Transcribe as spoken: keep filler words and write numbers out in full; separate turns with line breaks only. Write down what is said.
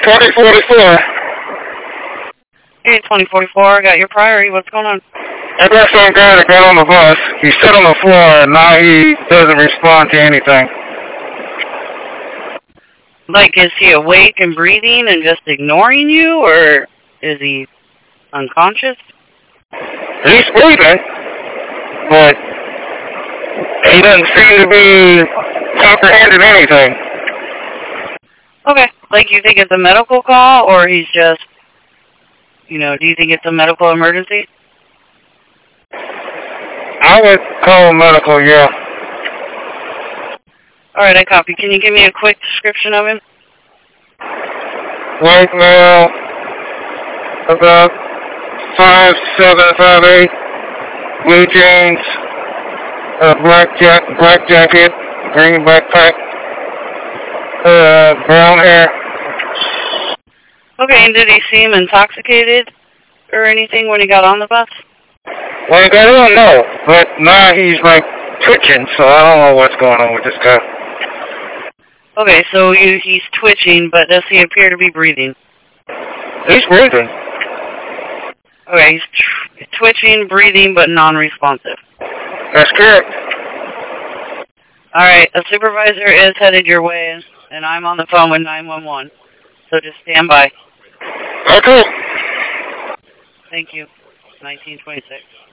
twenty forty-four.
Hey, twenty forty-four, got your priority. What's going on?
I got some guy that got on the bus. He sat on the floor, and now he doesn't respond to anything.
Like, is he awake and breathing and just ignoring you, or is he unconscious?
He's breathing, but he doesn't seem to be comprehending anything.
Okay. Like, you think it's a medical call, or he's just, you know, do you think it's a medical emergency?
I would call medical, yeah.
All right, I copy. Can you give me a quick description of him?
White male, about five seven, five eight, blue jeans, uh, black jack, black jacket, green backpack, uh, brown hair.
Okay, and did he seem intoxicated or anything when he got on the bus?
Well, I don't know, but now he's like twitching, so I don't know what's going on with this guy.
Okay, so you, he's twitching, but does he appear to be breathing?
He's breathing.
Okay, he's tr twitching, breathing, but non-responsive.
That's correct.
All right, a supervisor is headed your way, and I'm on the phone with nine one one, so just stand by.
Okay.
Thank you. nineteen twenty-six.